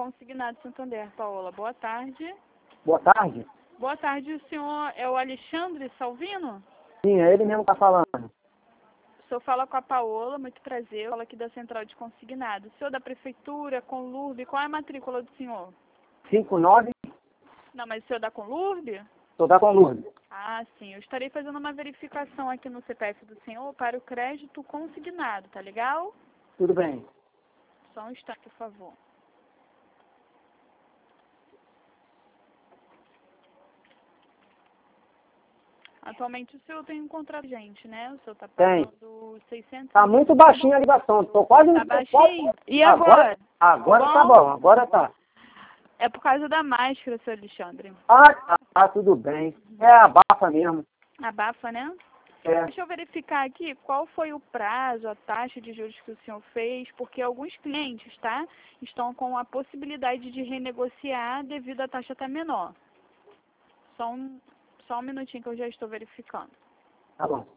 Consignado Santander, Paola. Boa tarde. Boa tarde. Boa tarde, o senhor é o Alexandre Salvino? Sim, é ele mesmo que tá falando. O senhor fala com a Paola, muito prazer. Eu falo aqui da Central de Consignado. O senhor da Prefeitura, Conlurb, qual é a matrícula do senhor? 59, Não, mas o senhor da Conlurb? tô da Conlurb. Ah, sim. Eu estarei fazendo uma verificação aqui no CPF do senhor para o crédito consignado, tá legal? Tudo bem. Só um instante, por favor. Atualmente o senhor tem um contrato, gente, né? O senhor está pagando 600. Tá muito baixinha a ligação, tô quase... Tá baixinho? E agora? Agora tá bom, agora tá. É por causa da máscara, seu Alexandre. Tá, tudo bem. É a abafa mesmo. Abafa, né? É. Deixa eu verificar aqui qual foi o prazo, a taxa de juros que o senhor fez, porque alguns clientes, tá, estão com a possibilidade de renegociar devido à taxa estar menor. Só um minutinho que eu já estou verificando. Tá bom.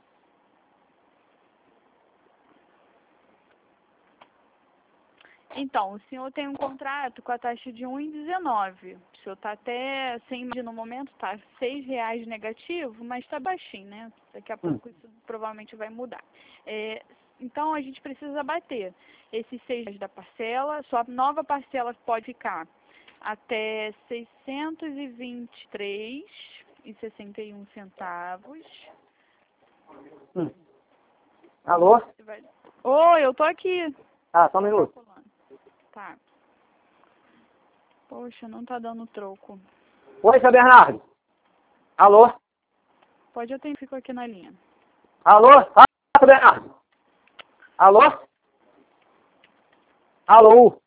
Então, o senhor tem um contrato com a taxa de 1,19. O senhor está até, sem no momento, está R$6 negativo, mas está baixinho, né? Daqui a pouco isso provavelmente vai mudar. Então, a gente precisa bater esses R$6 da parcela. Sua nova parcela pode ficar até R$ 623,61. Alô? Oi, eu tô aqui. Ah, só um minuto. Tá. Poxa, não tá dando troco. Oi, seu Bernardo. Alô? Pode atender, fico aqui na linha. Alô? Seu Bernardo. Alô? Alô?